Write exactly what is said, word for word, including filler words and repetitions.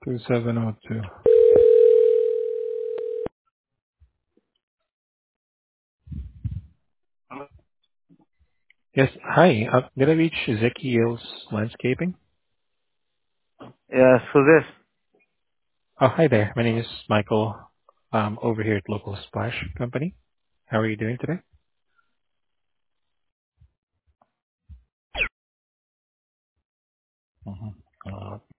two seven zero two. Yes. Hi. Uh, did I reach Ezekiel's Landscaping? Yes, who's this? Oh, hi there. My name is Michael. Um, over here at Local Splash Company. How are you doing today? Mm-hmm. Uh,